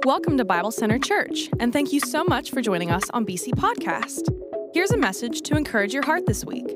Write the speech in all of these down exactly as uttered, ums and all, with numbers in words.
Welcome to Bible Center Church, and thank you so much for joining us on B C Podcast. Here's a message to encourage your heart this week.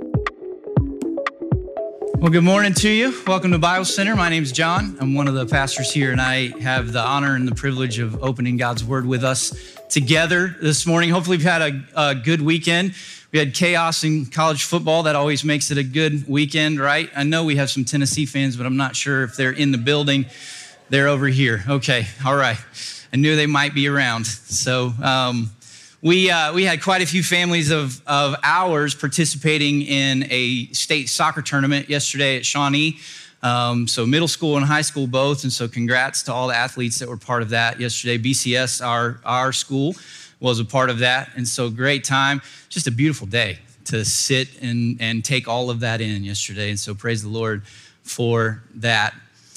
Well, good morning to you. Welcome to Bible Center. My name is John. I'm one of the pastors here, and I have the honor and the privilege of opening God's Word with us together this morning. Hopefully, you've had a, a good weekend. We had chaos in college football. That always makes it a good weekend, right? I know we have some Tennessee fans, but I'm not sure if they're in the building. They're over here. Okay, all right. I knew they might be around. So um, we uh, we had quite a few families of, of ours participating in a state soccer tournament yesterday at Shawnee. Um, so middle school and high school both. And so congrats to all the athletes that were part of that yesterday. B C S, our, our school, was a part of that. And so great time. Just a beautiful day to sit and, and take all of that in yesterday. And so praise the Lord for that.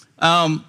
Um,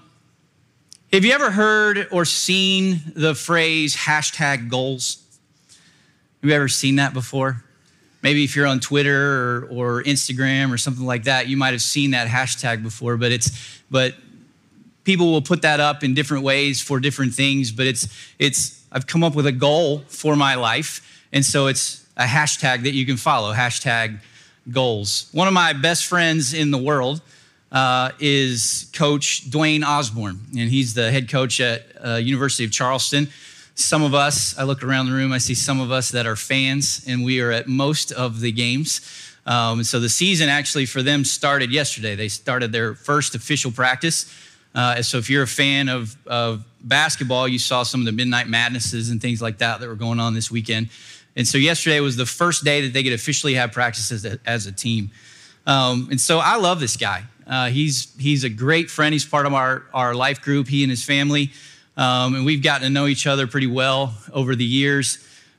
Have you ever heard or seen the phrase hashtag goals? Have you ever seen that before? Maybe if you're on Twitter or, or Instagram or something like that, you might have seen that hashtag before, but it's but people will put that up in different ways for different things, but it's it's I've come up with a goal for my life, and so it's a hashtag that you can follow, hashtag goals. One of my best friends in the world Uh, is Coach Dwayne Osborne, and he's the head coach at uh, University of Charleston. Some of us, I look around the room, I see some of us that are fans, and we are at most of the games. Um, and so the season actually for them started yesterday. They started their first official practice. Uh, so if you're a fan of, of basketball, you saw some of the Midnight Madnesses and things like that that were going on this weekend. And so yesterday was the first day that they could officially have practices as a, as a team. Um, and so I love this guy. Uh, he's he's a great friend. He's part of our, our life group, he and his family. Um, and we've gotten to know each other pretty well over the years.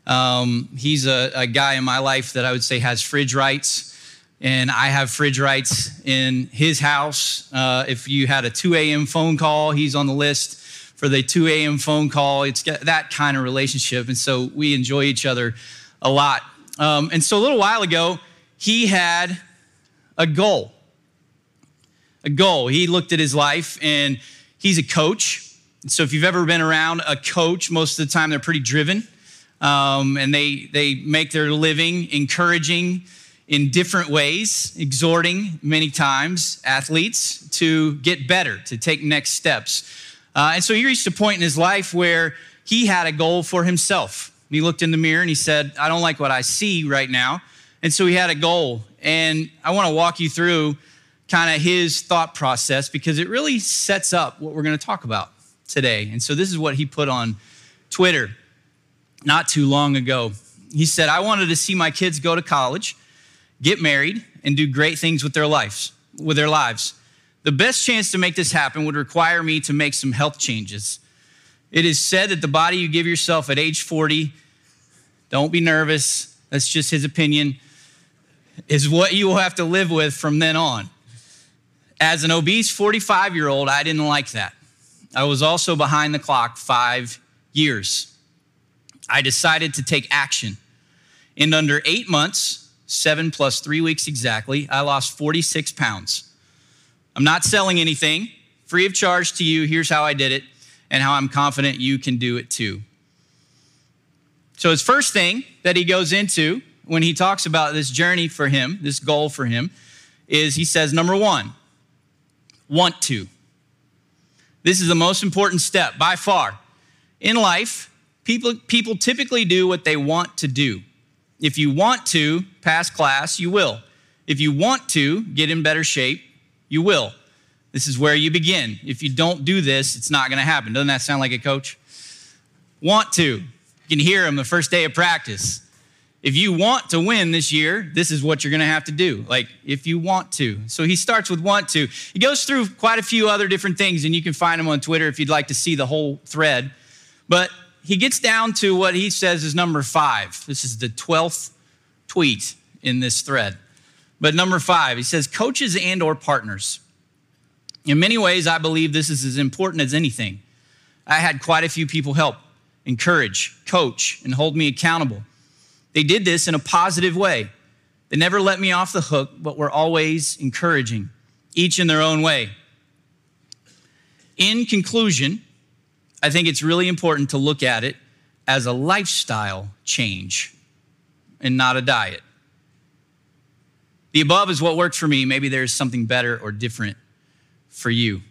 Um, he's a, a guy in my life that I would say has fridge rights. And I have fridge rights in his house. Uh, if you had a two a.m. phone call, he's on the list for the two a.m. phone call. It's got that kind of relationship. And so we enjoy each other a lot. Um, and so a little while ago, he had a goal. A goal. He looked at his life, and he's a coach. So if you've ever been around a coach, most of the time they're pretty driven, um, and they they make their living encouraging in different ways, exhorting many times athletes to get better, to take next steps. Uh, and so he reached a point in his life where he had a goal for himself. And he looked in the mirror and he said, "I don't like what I see right now." And so he had a goal. And I want to walk you through kind of his thought process, because it really sets up what we're going to talk about today. And so this is what he put on Twitter not too long ago. He said, "I wanted to see my kids go to college, get married, and do great things with their lives, with their lives. The best chance to make this happen would require me to make some health changes. It is said that the body you give yourself at age forty, don't be nervous, that's just his opinion, is what you will have to live with from then on. As an obese forty-five-year-old, I didn't like that. I was also behind the clock five years. I decided to take action. In under eight months, seven plus three weeks exactly, I lost forty-six pounds. I'm not selling anything, free of charge to you. Here's how I did it and how I'm confident you can do it too." So his first thing that he goes into when he talks about this journey for him, this goal for him, is he says, number one, want to. This is the most important step by far. In life, people, people typically do what they want to do. If you want to pass class, you will. If you want to get in better shape, you will. This is where you begin. If you don't do this, it's not going to happen. Doesn't that sound like a coach? Want to. You can hear him the first day of practice. If you want to win this year, this is what you're going to have to do. Like, if you want to. So he starts with want to. He goes through quite a few other different things, and you can find him on Twitter if you'd like to see the whole thread. But he gets down to what he says is number five. This is the twelfth tweet in this thread. But number five, he says, coaches and or partners. In many ways, I believe this is as important as anything. I had quite a few people help, encourage, coach, and hold me accountable. They did this in a positive way. They never let me off the hook, but were always encouraging, each in their own way. In conclusion, I think it's really important to look at it as a lifestyle change and not a diet. The above is what worked for me. Maybe there's something better or different for you.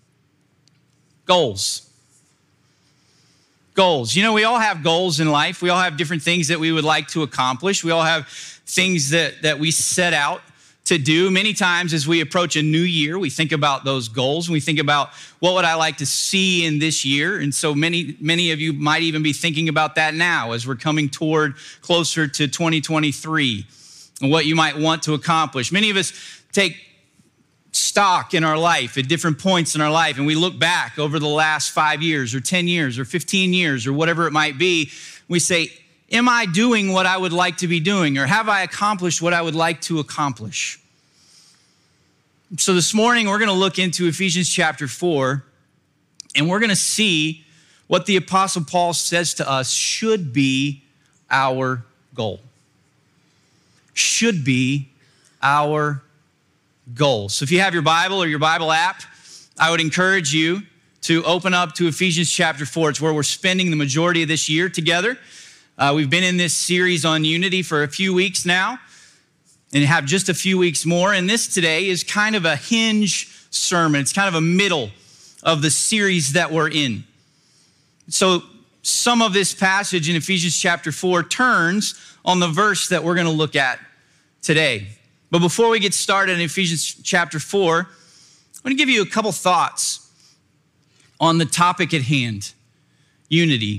Goals. Goals. You know, we all have goals in life. We all have different things that we would like to accomplish. We all have things that, that we set out to do. Many times as we approach a new year, we think about those goals and we think about what would I like to see in this year. And so many, many of you might even be thinking about that now as we're coming toward closer to twenty twenty-three. And what you might want to accomplish. Many of us take stock in our life at different points in our life, and we look back over the last five years or ten years or fifteen years or whatever it might be. We say, am I doing what I would like to be doing? Or have I accomplished what I would like to accomplish? So this morning, we're going to look into Ephesians chapter four, and we're going to see what the Apostle Paul says to us should be our goal. Should be our goal. So if you have your Bible or your Bible app, I would encourage you to open up to Ephesians chapter four. It's where we're spending the majority of this year together. Uh, we've been in this series on unity for a few weeks now and have just a few weeks more. And this today is kind of a hinge sermon. It's kind of a middle of the series that we're in. So some of this passage in Ephesians chapter four turns on the verse that we're going to look at today. But before we get started in Ephesians chapter four, I'm going to give you a couple thoughts on the topic at hand, unity.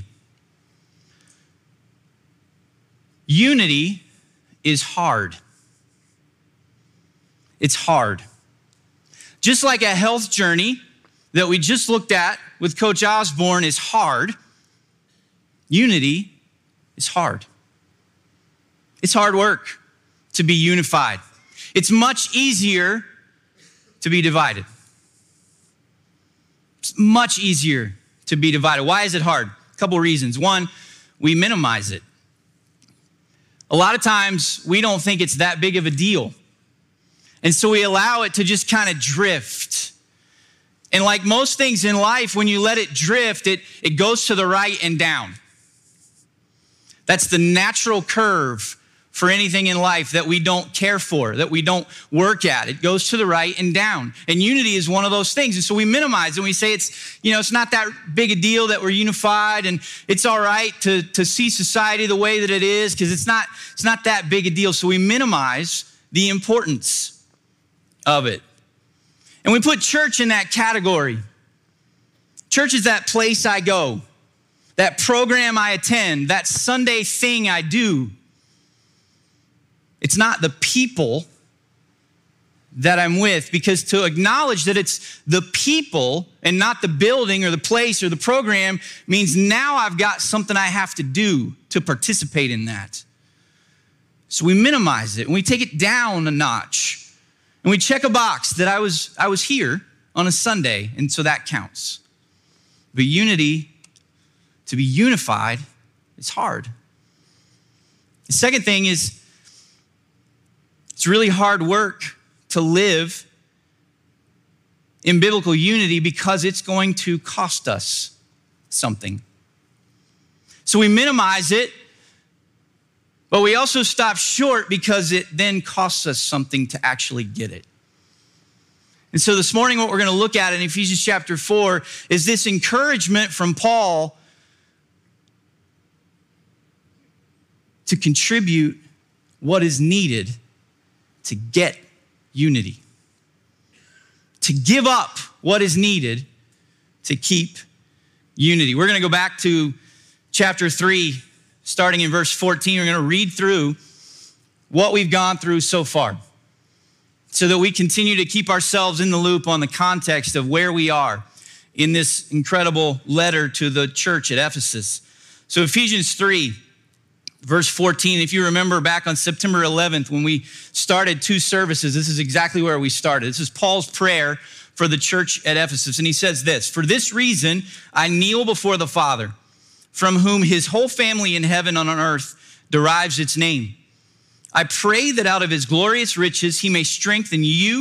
Unity is hard. It's hard. Just like a health journey that we just looked at with Coach Osborne is hard, unity is hard. It's hard work to be unified. It's much easier to be divided. It's much easier to be divided. Why is it hard? A couple reasons. One, we minimize it. A lot of times we don't think it's that big of a deal. And so we allow it to just kind of drift. And like most things in life, when you let it drift, it, it goes to the right and down. That's the natural curve for anything in life that we don't care for, that we don't work at. It goes to the right and down. And unity is one of those things. And so we minimize it and we say it's, you know, it's not that big a deal that we're unified and it's all right to, to see society the way that it is because it's not, it's not that big a deal. So we minimize the importance of it. And we put church in that category. Church is that place I go, that program I attend, that Sunday thing I do. It's not the people that I'm with, because to acknowledge that it's the people and not the building or the place or the program means now I've got something I have to do to participate in that. So we minimize it and we take it down a notch and we check a box that I was, I was here on a Sunday, and so that counts. But unity, to be unified, is hard. The second thing is, it's really hard work to live in biblical unity because it's going to cost us something. So we minimize it, but we also stop short because it then costs us something to actually get it. And so this morning, what we're going to look at in Ephesians chapter four is this encouragement from Paul to contribute what is needed to get unity, to give up what is needed to keep unity. We're going to go back to chapter three, starting in verse fourteen. We're going to read through what we've gone through so far so that we continue to keep ourselves in the loop on the context of where we are in this incredible letter to the church at Ephesus. So Ephesians three, verse fourteen, if you remember back on September eleventh, when we started two services, this is exactly where we started. This is Paul's prayer for the church at Ephesus. And he says this: "For this reason, I kneel before the Father, from whom his whole family in heaven and on earth derives its name. I pray that out of his glorious riches, he may strengthen you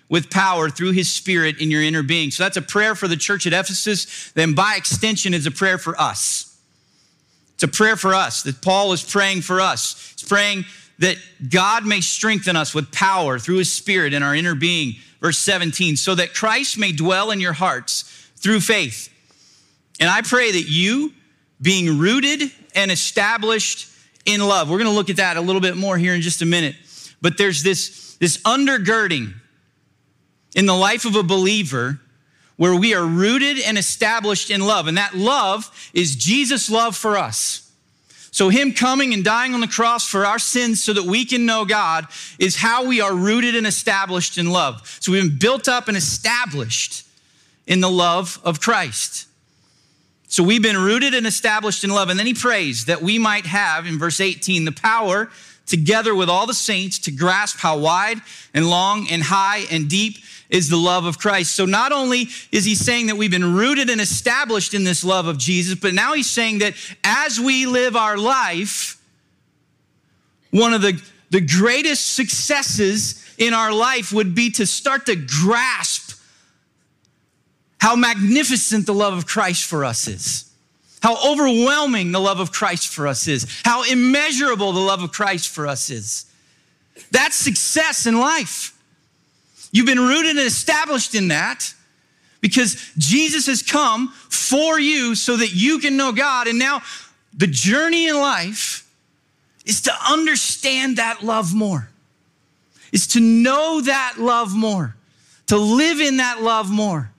with power through his Spirit in your inner being. So that's a prayer for the church at Ephesus. Then by extension is a prayer for us. It's a prayer for us that Paul is praying for us. He's praying that God may strengthen us with power through his Spirit in our inner being. Verse seventeen, so that Christ may dwell in your hearts through faith. And I pray that you, being rooted and established in love. We're going to look at that a little bit more here in just a minute. But there's this, this undergirding in the life of a believer where we are rooted and established in love. And that love is Jesus' love for us. So him coming and dying on the cross for our sins so that we can know God is how we are rooted and established in love. So we've been built up and established in the love of Christ. So we've been rooted and established in love. And then he prays that we might have, in verse eighteen, the power together with all the saints to grasp how wide and long and high and deep is the love of Christ. So not only is he saying that we've been rooted and established in this love of Jesus, but now he's saying that as we live our life, one of the, the greatest successes in our life would be to start to grasp how magnificent the love of Christ for us is, how overwhelming the love of Christ for us is, how immeasurable the love of Christ for us is. That's success in life. You've been rooted and established in that because Jesus has come for you so that you can know God. And now the journey in life is to understand that love more, is to know that love more, to live in that love more.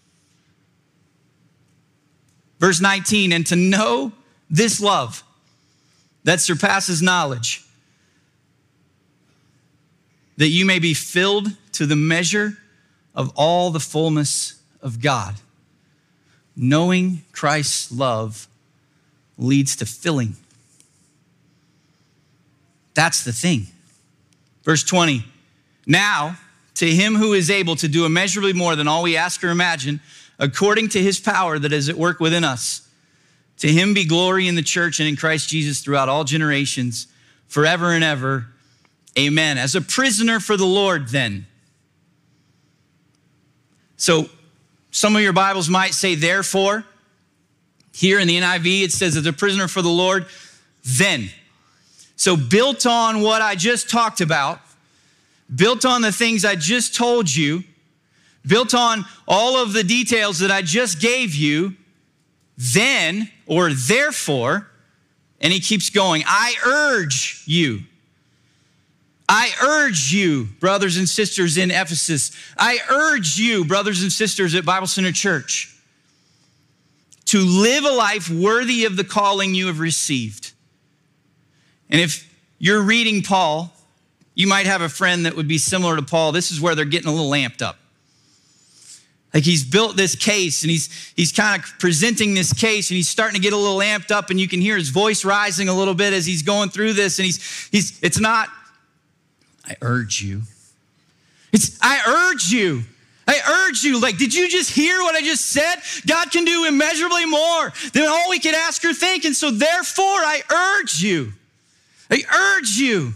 Verse nineteen, and to know this love that surpasses knowledge, that you may be filled to the measure of all the fullness of God. Knowing Christ's love leads to filling. That's the thing. Verse twenty, now to him who is able to do immeasurably more than all we ask or imagine, according to his power that is at work within us. To him be glory in the church and in Christ Jesus throughout all generations, forever and ever. Amen. As a prisoner for the Lord then. So some of your Bibles might say therefore. Here in the N I V it says as a prisoner for the Lord then. So built on what I just talked about, built on the things I just told you, built on all of the details that I just gave you, then, or therefore, and he keeps going, I urge you. I urge you, brothers and sisters in Ephesus. I urge you, brothers and sisters at Bible Center Church, to live a life worthy of the calling you have received. And if you're reading Paul, you might have a friend that would be similar to Paul. This is where they're getting a little amped up. Like he's built this case and he's he's kind of presenting this case and he's starting to get a little amped up and you can hear his voice rising a little bit as he's going through this and he's he's it's not, I urge you. It's, I urge you. I urge you. Like, did you just hear what I just said? God can do immeasurably more than all we could ask or think. And so therefore, I urge you. I urge you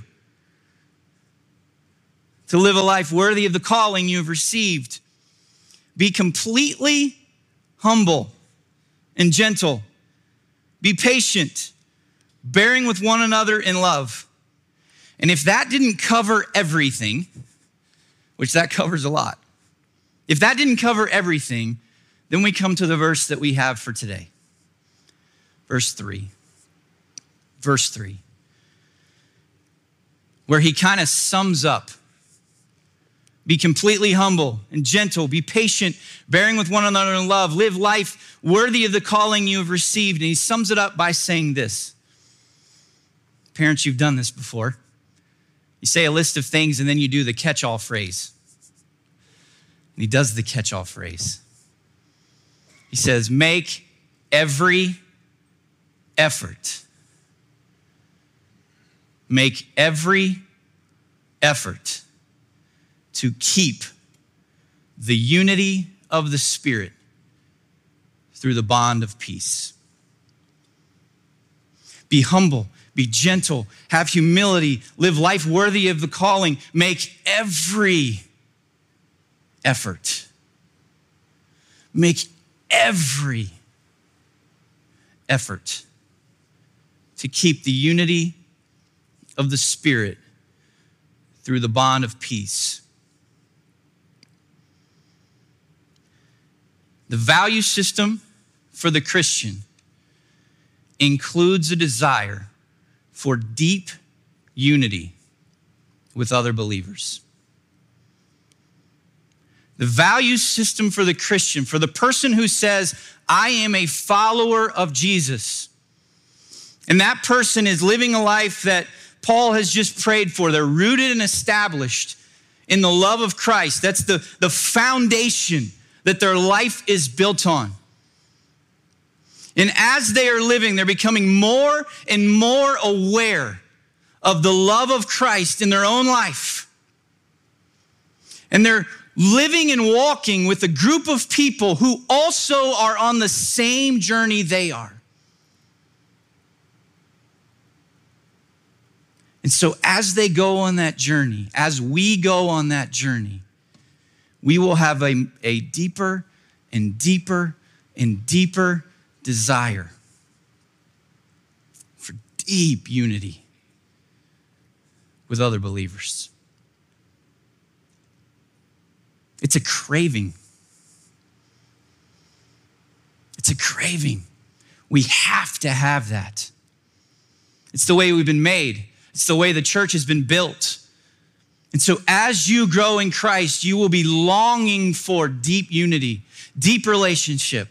to live a life worthy of the calling you have received. Be completely humble and gentle. Be patient, bearing with one another in love. And if that didn't cover everything, which that covers a lot, if that didn't cover everything, then we come to the verse that we have for today. Verse three. Verse three. Where he kind of sums up. Be completely humble and gentle. Be patient, bearing with one another in love. Live life worthy of the calling you have received. And he sums it up by saying this. Parents, you've done this before. You say a list of things and then you do the catch-all phrase. And he does the catch-all phrase. He says, make every effort. Make every effort to keep the unity of the Spirit through the bond of peace. Be humble, be gentle, have humility, live life worthy of the calling. Make every effort. Make every effort to keep the unity of the Spirit through the bond of peace. The value system for the Christian includes a desire for deep unity with other believers. The value system for the Christian, for the person who says, I am a follower of Jesus, and that person is living a life that Paul has just prayed for. They're rooted and established in the love of Christ. That's the, the foundation that their life is built on. And as they are living, they're becoming more and more aware of the love of Christ in their own life. And they're living and walking with a group of people who also are on the same journey they are. And so as they go on that journey, as we go on that journey, we will have a, a deeper and deeper and deeper desire for deep unity with other believers. It's a craving. It's a craving. We have to have that. It's the way we've been made. It's the way the church has been built. And so as you grow in Christ, you will be longing for deep unity, deep relationship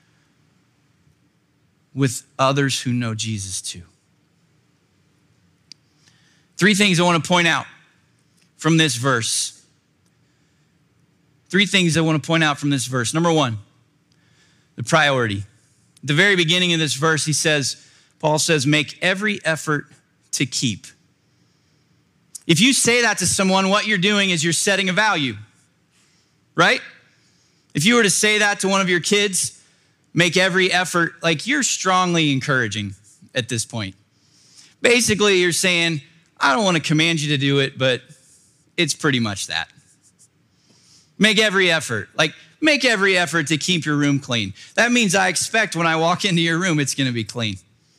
with others who know Jesus too. Three things I want to point out from this verse. Three things I want to point out from this verse. Number one, the priority. At the very beginning of this verse, he says, Paul says, make every effort to keep. If you say that to someone, what you're doing is you're setting a value, right? If you were to say that to one of your kids, make every effort, like you're strongly encouraging at this point. Basically, you're saying, I don't want to command you to do it, but it's pretty much that. Make every effort, like make every effort to keep your room clean. That means I expect when I walk into your room, it's going to be clean.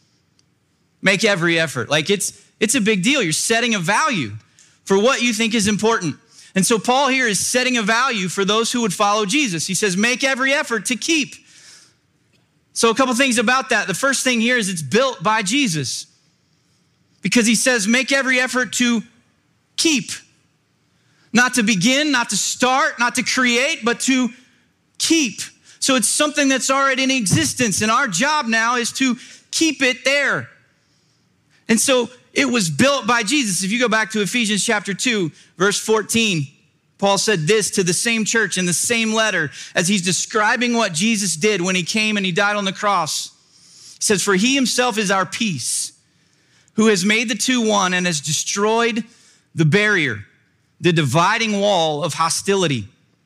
Make every effort. Like it's it's a big deal. You're setting a value for what you think is important. And so Paul here is setting a value for those who would follow Jesus. He says, make every effort to keep. So a couple things about that. The first thing here is it's built by Jesus, because he says, make every effort to keep. Not to begin, not to start, not to create, but to keep. So it's something that's already in existence, and our job now is to keep it there. And so it was built by Jesus. If you go back to Ephesians chapter two, verse fourteen, Paul said this to the same church in the same letter as he's describing what Jesus did when he came and he died on the cross. He says, for he himself is our peace, who has made the two one and has destroyed the barrier, the dividing wall of hostility.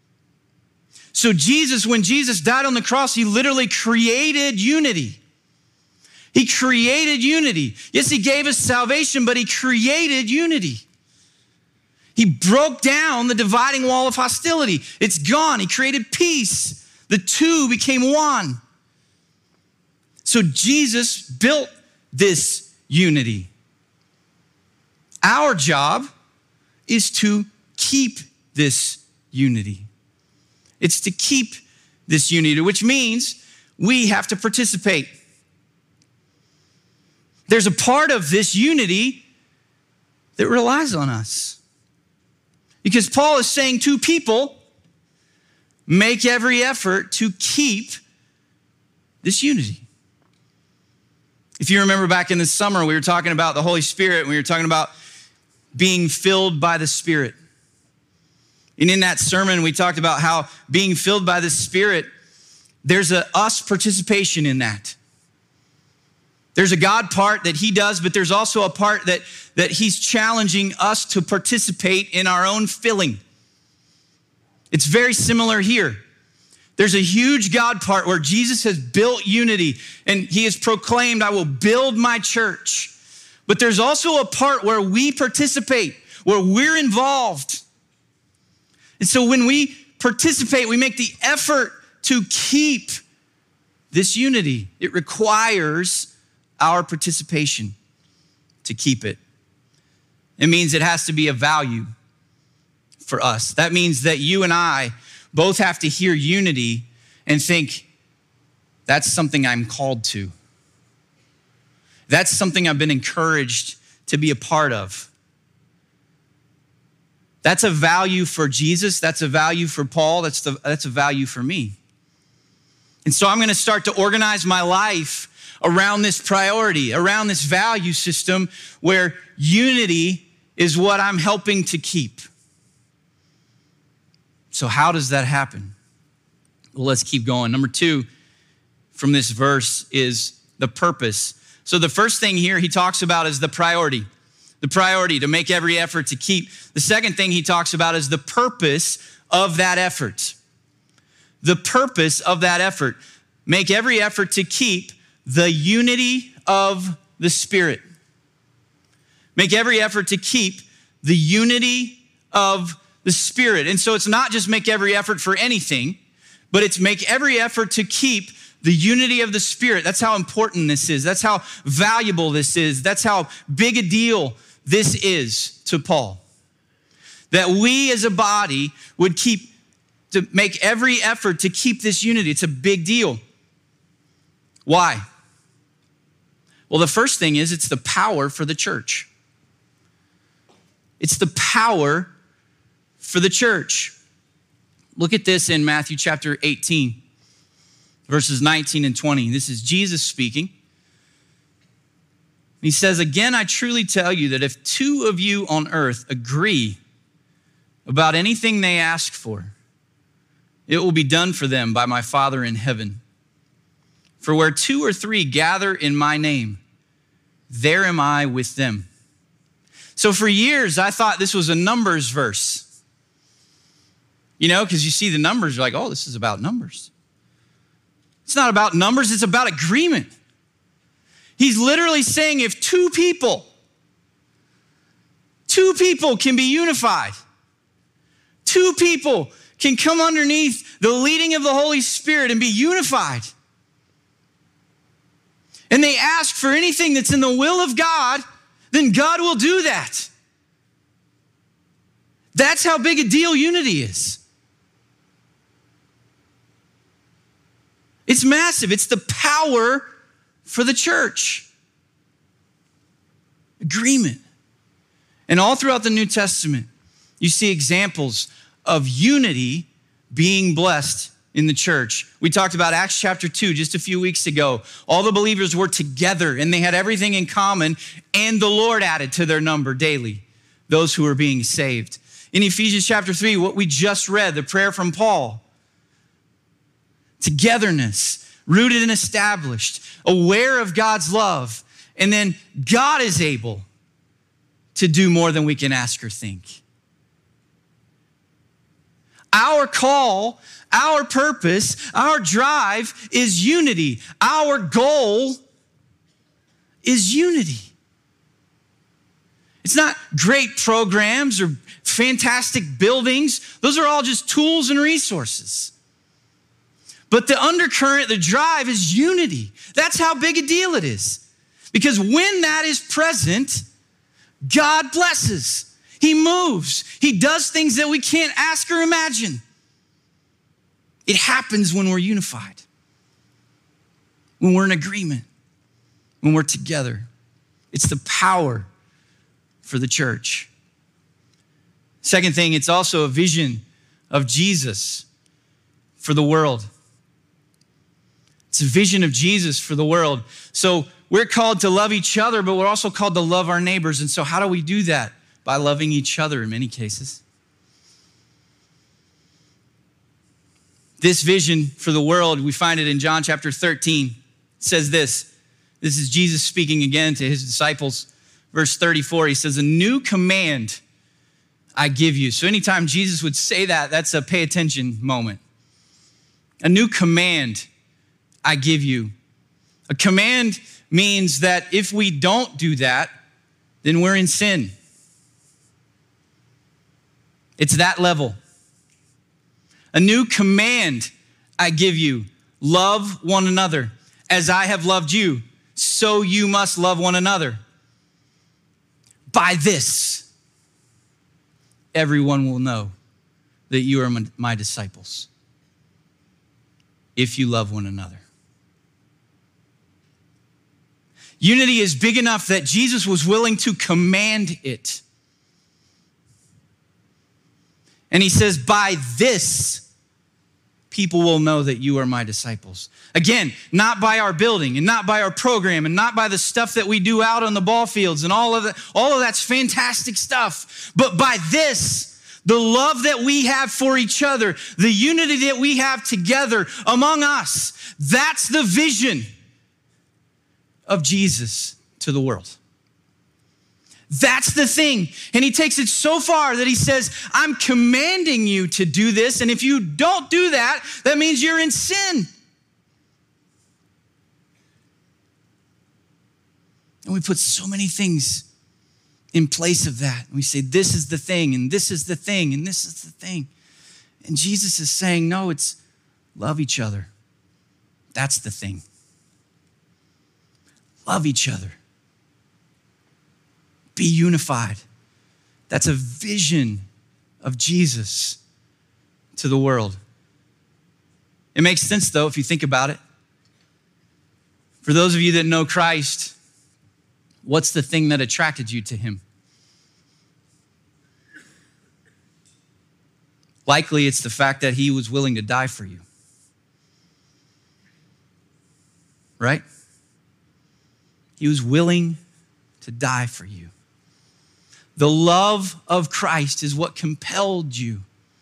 So Jesus, when Jesus died on the cross, he literally created unity. He created unity. Yes, he gave us salvation, but he created unity. He broke down the dividing wall of hostility. It's gone. He created peace. The two became one. So Jesus built this unity. Our job is to keep this unity. It's to keep this unity, which means we have to participate. There's a part of this unity that relies on us. Because Paul is saying to people, make every effort to keep this unity. If you remember back in the summer, we were talking about the Holy Spirit, and we were talking about being filled by the Spirit. And in that sermon, we talked about how being filled by the Spirit, there's a us participation in that. There's a God part that he does, but there's also a part that, that he's challenging us to participate in our own filling. It's very similar here. There's a huge God part where Jesus has built unity and he has proclaimed, I will build my church. But there's also a part where we participate, where we're involved. And so when we participate, we make the effort to keep this unity. It requires our participation to keep it. It means it has to be a value for us. That means that you and I both have to hear unity and think, that's something I'm called to. That's something I've been encouraged to be a part of. That's a value for Jesus. That's a value for Paul. That's, the, that's a value for me. And so I'm gonna start to organize my life around this priority, around this value system where unity is what I'm helping to keep. So how does that happen? Well, let's keep going. Number two from this verse is the purpose. So the first thing here he talks about is the priority. The priority to make every effort to keep. The second thing he talks about is the purpose of that effort. The purpose of that effort. Make every effort to keep the unity of the Spirit. Make every effort to keep the unity of the Spirit. And so it's not just make every effort for anything, but it's make every effort to keep the unity of the Spirit. That's how important this is. That's how valuable this is. That's how big a deal this is to Paul. That we as a body would keep, to make every effort to keep this unity. It's a big deal. Why? Well, the first thing is it's the power for the church. It's the power for the church. Look at this in Matthew chapter eighteen, verses nineteen and twenty. This is Jesus speaking. He says, again, I truly tell you that if two of you on earth agree about anything they ask for, it will be done for them by my Father in heaven. For where two or three gather in my name, there am I with them. So for years, I thought this was a numbers verse. You know, because you see the numbers, you're like, oh, this is about numbers. It's not about numbers, it's about agreement. He's literally saying if two people, two people can be unified, two people can come underneath the leading of the Holy Spirit and be unified, and they ask for anything that's in the will of God, then God will do that. That's how big a deal unity is. It's massive. It's the power for the church. Agreement. And all throughout the New Testament, you see examples of unity being blessed in the church. We talked about Acts chapter two just a few weeks ago. All the believers were together and they had everything in common, and the Lord added to their number daily those who were being saved. In Ephesians chapter three, what we just read, the prayer from Paul, togetherness, rooted and established, aware of God's love, and then God is able to do more than we can ask or think. Our call, our purpose, our drive is unity. Our goal is unity. It's not great programs or fantastic buildings. Those are all just tools and resources. But the undercurrent, the drive is unity. That's how big a deal it is. Because when that is present, God blesses. He moves. He does things that we can't ask or imagine. It happens when we're unified, when we're in agreement, when we're together. It's the power for the church. Second thing, it's also a vision of Jesus for the world. It's a vision of Jesus for the world. So we're called to love each other, but we're also called to love our neighbors. And so how do we do that? By loving each other in many cases. This vision for the world, we find it in John chapter thirteen. It says this. This is Jesus speaking again to his disciples. Verse thirty-four, he says, a new command I give you. So anytime Jesus would say that, that's a pay attention moment. A new command I give you. A command means that if we don't do that, then we're in sin. It's that level. A new command I give you, love one another. As I have loved you, so you must love one another. By this, everyone will know that you are my disciples, if you love one another. Unity is big enough that Jesus was willing to command it. And he says, by this, people will know that you are my disciples. Again, not by our building and not by our program and not by the stuff that we do out on the ball fields and all of that. All of that's fantastic stuff. But by this, the love that we have for each other, the unity that we have together among us, that's the vision of Jesus to the world. That's the thing. And he takes it so far that he says, I'm commanding you to do this. And if you don't do that, that means you're in sin. And we put so many things in place of that. And we say, this is the thing, and this is the thing, and this is the thing. And Jesus is saying, no, it's love each other. That's the thing. Love each other. Be unified. That's a vision of Jesus to the world. It makes sense, though, if you think about it. For those of you that know Christ, what's the thing that attracted you to him? Likely it's the fact that he was willing to die for you. Right? He was willing to die for you. The love of Christ is what compelled you.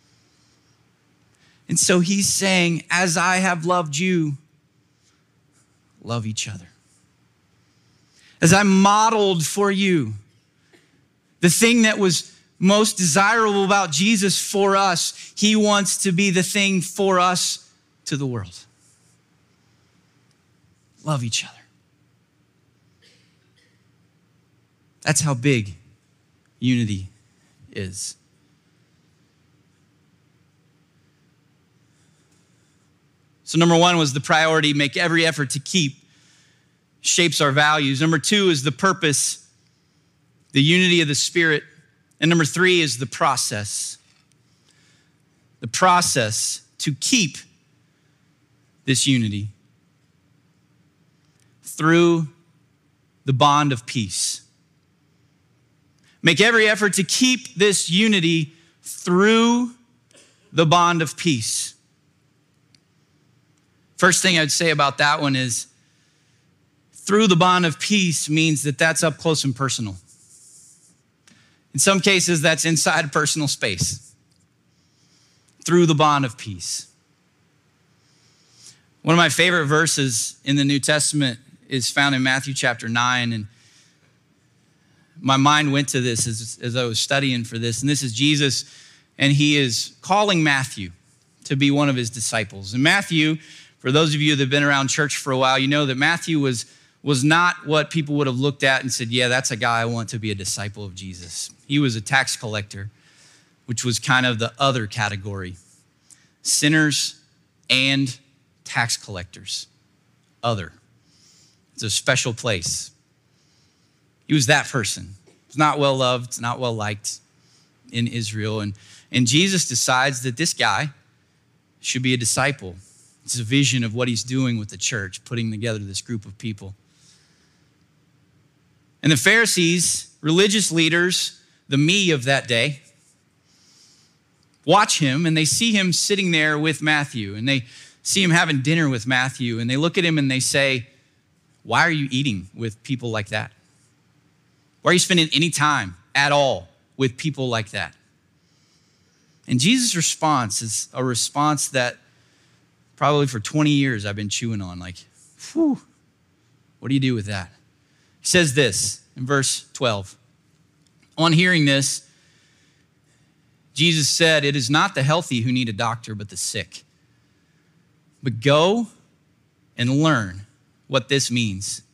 And so he's saying, as I have loved you, love each other. As I modeled for you the thing that was most desirable about Jesus for us, he wants to be the thing for us to the world. Love each other. That's how big unity is. So number one was the priority, make every effort to keep, shapes our values. Number two is the purpose, the unity of the Spirit. And number three is the process. The process to keep this unity through the bond of peace. Make every effort to keep this unity through the bond of peace. First thing I'd say about that one is through the bond of peace means that that's up close and personal. In some cases, that's inside personal space. Through the bond of peace. One of my favorite verses in the New Testament is found in Matthew chapter nine, and my mind went to this as, as I was studying for this, and this is Jesus, and he is calling Matthew to be one of his disciples. And Matthew, for those of you that have been around church for a while, you know that Matthew was, was not what people would have looked at and said, yeah, that's a guy I want to be a disciple of Jesus. He was a tax collector, which was kind of the other category. Sinners and tax collectors. Other. It's a special place. He was that person. He's not well loved, not well liked in Israel. And, and Jesus decides that this guy should be a disciple. It's a vision of what he's doing with the church, putting together this group of people. And the Pharisees, religious leaders, the me of that day, watch him and they see him sitting there with Matthew, and they see him having dinner with Matthew, and they look at him and they say, why are you eating with people like that? Why are you spending any time at all with people like that? And Jesus' response is a response that probably for twenty years I've been chewing on. Like, whew, what do you do with that? He says this in verse twelve. On hearing this, Jesus said, it is not the healthy who need a doctor, but the sick. But go and learn what this means.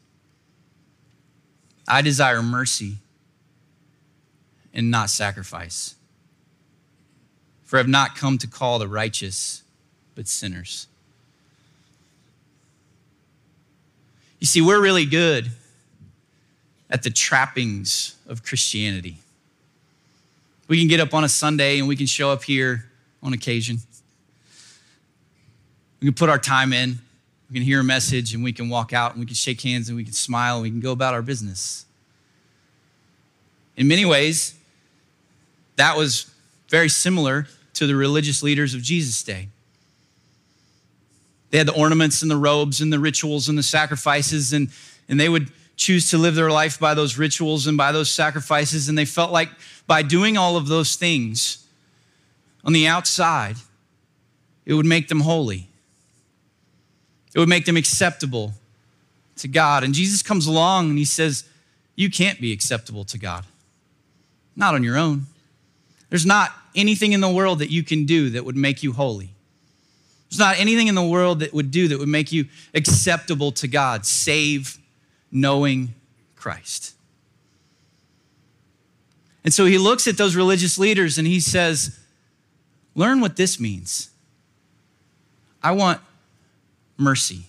I desire mercy and not sacrifice. For I have not come to call the righteous, but sinners. You see, we're really good at the trappings of Christianity. We can get up on a Sunday and we can show up here on occasion. We can put our time in. We can hear a message and we can walk out and we can shake hands and we can smile and we can go about our business. In many ways, that was very similar to the religious leaders of Jesus' day. They had the ornaments and the robes and the rituals and the sacrifices, and, and they would choose to live their life by those rituals and by those sacrifices, and they felt like by doing all of those things on the outside, it would make them holy. It would make them acceptable to God. And Jesus comes along and he says, you can't be acceptable to God. Not on your own. There's not anything in the world that you can do that would make you holy. There's not anything in the world that would do that would make you acceptable to God, save knowing Christ. And so he looks at those religious leaders and he says, learn what this means. I want mercy,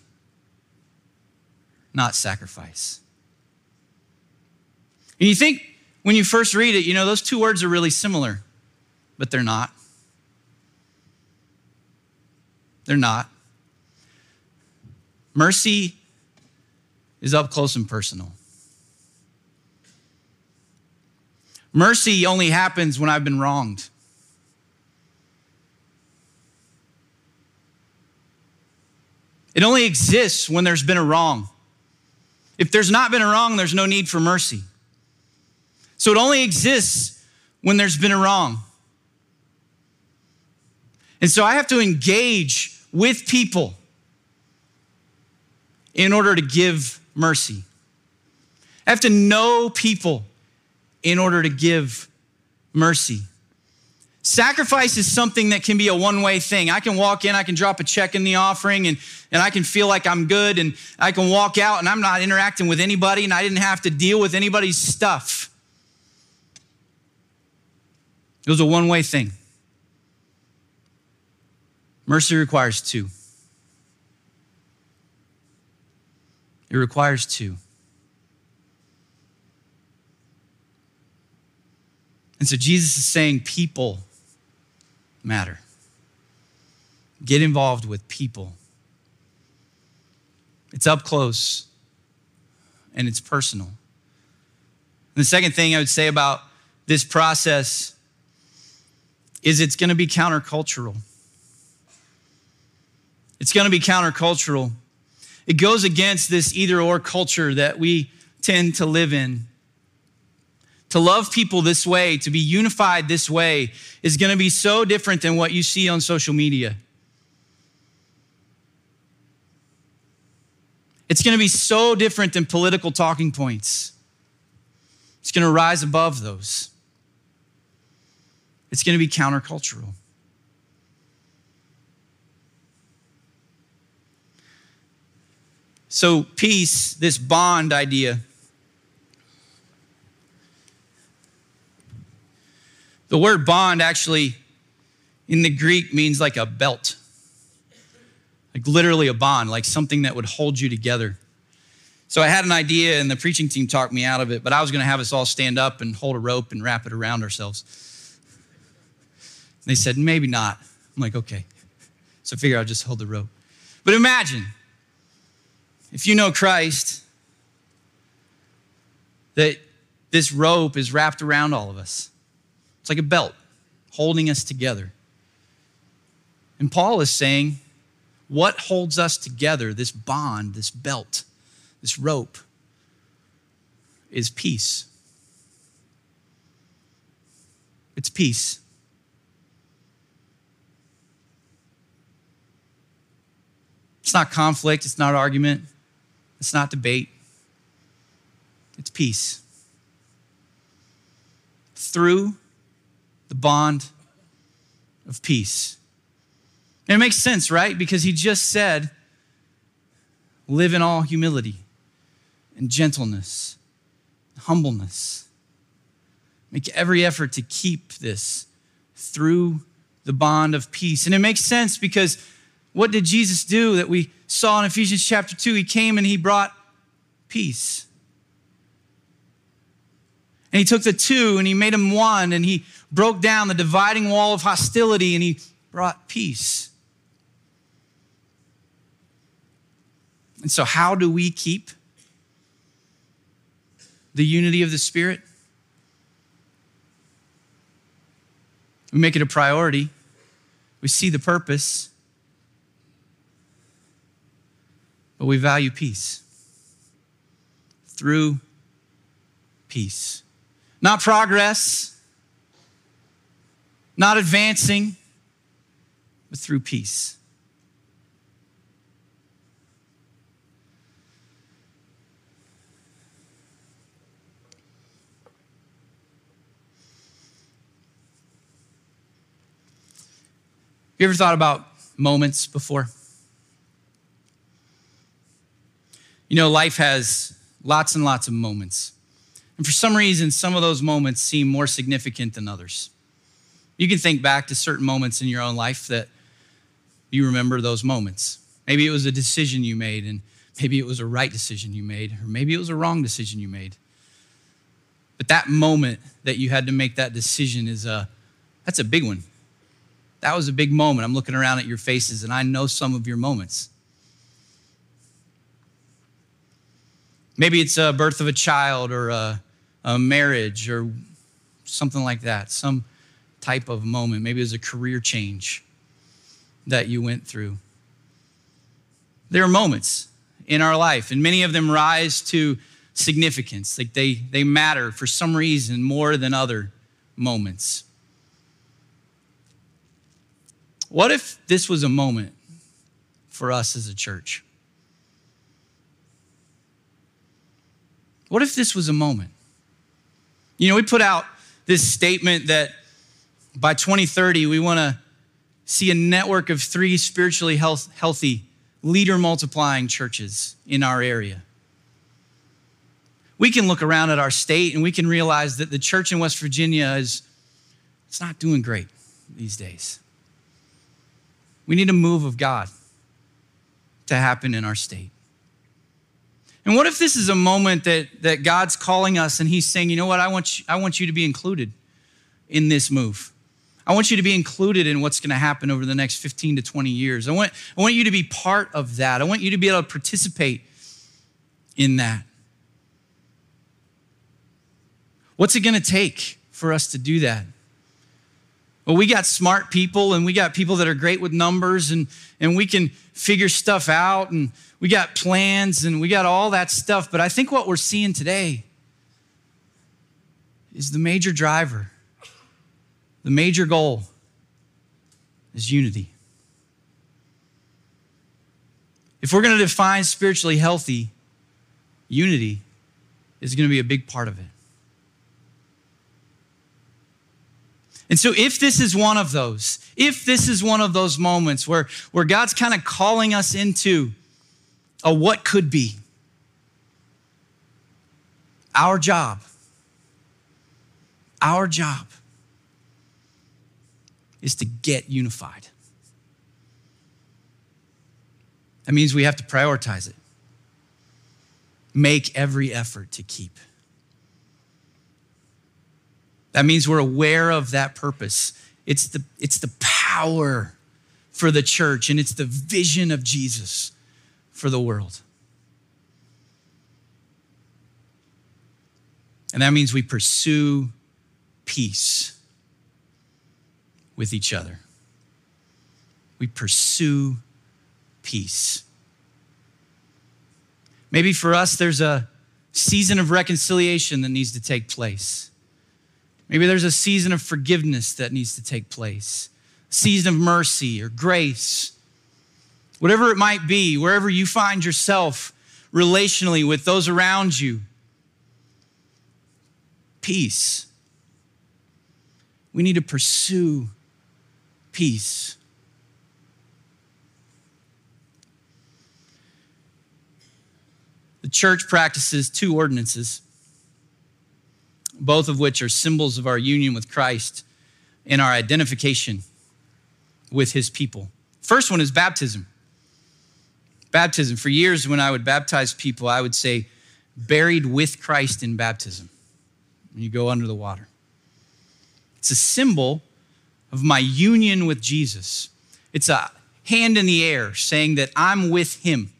not sacrifice. And you think when you first read it, you know, those two words are really similar, but they're not. They're not. Mercy is up close and personal. Mercy only happens when I've been wronged. It only exists when there's been a wrong. If there's not been a wrong, there's no need for mercy. So it only exists when there's been a wrong. And so I have to engage with people in order to give mercy. I have to know people in order to give mercy. Sacrifice is something that can be a one-way thing. I can walk in, I can drop a check in the offering, and, and I can feel like I'm good, and I can walk out and I'm not interacting with anybody, and I didn't have to deal with anybody's stuff. It was a one-way thing. Mercy requires two. It requires two. And so Jesus is saying people matter. Get involved with people. It's up close and it's personal. And the second thing I would say about this process is it's going to be countercultural. It's going to be countercultural. It goes against this either or culture that we tend to live in. To love people this way, to be unified this way, is going to be so different than what you see on social media. It's going to be so different than political talking points. It's going to rise above those. It's going to be countercultural. So peace, this bond idea, the word bond actually in the Greek means like a belt, like literally a bond, like something that would hold you together. So I had an idea and the preaching team talked me out of it, but I was going to have us all stand up and hold a rope and wrap it around ourselves. They said, maybe not. I'm like, okay. So I figure I'll just hold the rope. But imagine, if you know Christ, that this rope is wrapped around all of us. It's like a belt holding us together. And Paul is saying, what holds us together, this bond, this belt, this rope, is peace. It's peace. It's not conflict, it's not argument, it's not debate. It's peace. Through the bond of peace. And it makes sense, right? Because he just said, live in all humility and gentleness, humbleness. Make every effort to keep this through the bond of peace. And it makes sense because what did Jesus do that we saw in Ephesians chapter two? He came and he brought peace. And he took the two and he made them one, and he broke down the dividing wall of hostility and he brought peace. And so how do we keep the unity of the Spirit? We make it a priority. We see the purpose, but we value peace through peace. Not progress, not advancing, but through peace. You ever thought about moments before? You know, life has lots and lots of moments. And for some reason, some of those moments seem more significant than others. You can think back to certain moments in your own life that you remember those moments. Maybe it was a decision you made, and maybe it was a right decision you made, or maybe it was a wrong decision you made. But that moment that you had to make that decision is a, that's a big one. That was a big moment. I'm looking around at your faces, and I know some of your moments. Maybe it's a birth of a child or a, a marriage or something like that, some type of moment. Maybe it was a career change that you went through. There are moments in our life, and many of them rise to significance. Like they, they matter for some reason more than other moments. What if this was a moment for us as a church? What if this was a moment? You know, we put out this statement that by twenty thirty, we want to see a network of three spiritually health, healthy, leader-multiplying churches in our area. We can look around at our state and we can realize that the church in West Virginia is it's not doing great these days. We need a move of God to happen in our state. And what if this is a moment that, that God's calling us and he's saying, you know what, I want you, I want you to be included in this move. I want you to be included in what's going to happen over the next fifteen to twenty years. I want, I want you to be part of that. I want you to be able to participate in that. What's it going to take for us to do that? Well, we got smart people and we got people that are great with numbers and, and we can figure stuff out and we got plans and we got all that stuff. But I think what we're seeing today is the major driver, the major goal is unity. If we're going to define spiritually healthy, unity is going to be a big part of it. And so if this is one of those, if this is one of those moments where, where God's kind of calling us into a what could be, our job, our job is to get unified. That means we have to prioritize it. Make every effort to keep. That means we're aware of that purpose. It's the, it's the power for the church, and it's the vision of Jesus for the world. And that means we pursue peace with each other. We pursue peace. Maybe for us, there's a season of reconciliation that needs to take place. Maybe there's a season of forgiveness that needs to take place, a season of mercy or grace. Whatever it might be, wherever you find yourself relationally with those around you, peace. We need to pursue peace. The church practices two ordinances, both of which are symbols of our union with Christ and our identification with his people. First one is baptism. Baptism. For years when I would baptize people, I would say, buried with Christ in baptism. When you go under the water. It's a symbol of my union with Jesus. It's a hand in the air saying that I'm with him.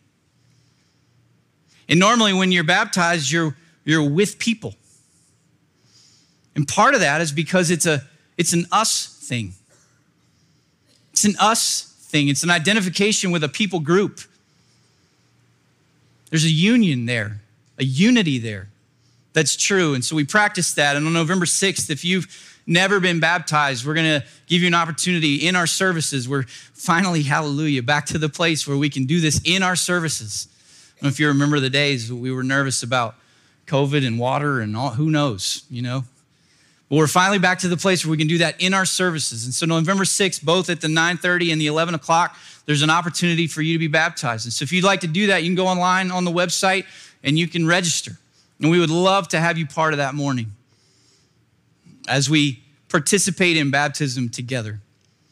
And normally when you're baptized, you're, you're with people. And part of that is because it's a it's an us thing. It's an us thing. It's an identification with a people group. There's a union there, a unity there. That's true. And so we practice that. And on November sixth, if you've never been baptized, we're going to give you an opportunity in our services. We're finally, hallelujah, back to the place where we can do this in our services. I don't know if you remember the days we were nervous about COVID and water and all, who knows, you know. But we're finally back to the place where we can do that in our services. And so November sixth, both at the nine thirty and the eleven o'clock, there's an opportunity for you to be baptized. And so if you'd like to do that, you can go online on the website and you can register. And we would love to have you part of that morning as we participate in baptism together.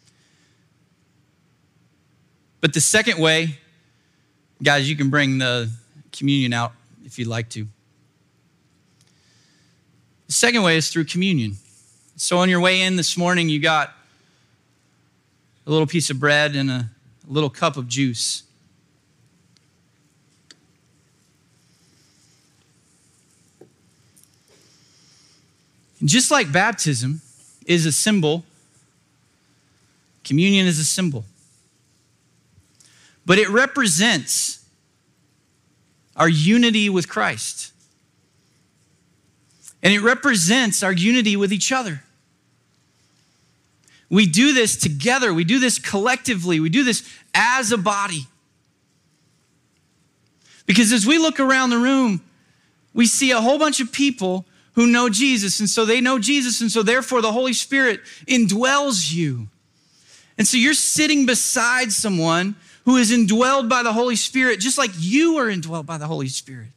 But the second way, guys, you can bring the communion out if you'd like to. The second way is through communion. So on your way in this morning, you got a little piece of bread and a little cup of juice. And just like baptism is a symbol, communion is a symbol. But it represents our unity with Christ. And it represents our unity with each other. We do this together. We do this collectively. We do this as a body. Because as we look around the room, we see a whole bunch of people who know Jesus. And so they know Jesus. And so therefore the Holy Spirit indwells you. And so you're sitting beside someone who is indwelled by the Holy Spirit, just like you are indwelled by the Holy Spirit.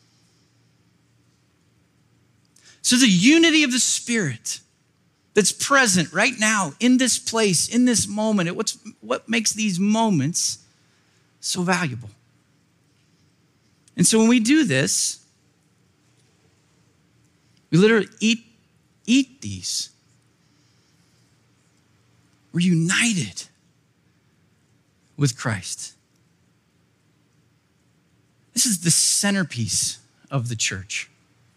So the unity of the Spirit that's present right now in this place, in this moment, it, what's, what makes these moments so valuable. And so when we do this, we literally eat, eat these. We're united with Christ. This is the centerpiece of the church.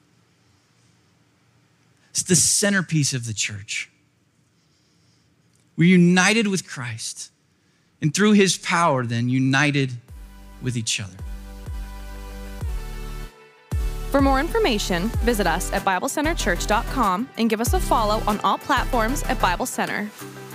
It's the centerpiece of the church. We're united with Christ, and through his power, then united with each other. For more information, visit us at bible center church dot com and give us a follow on all platforms at Bible Center.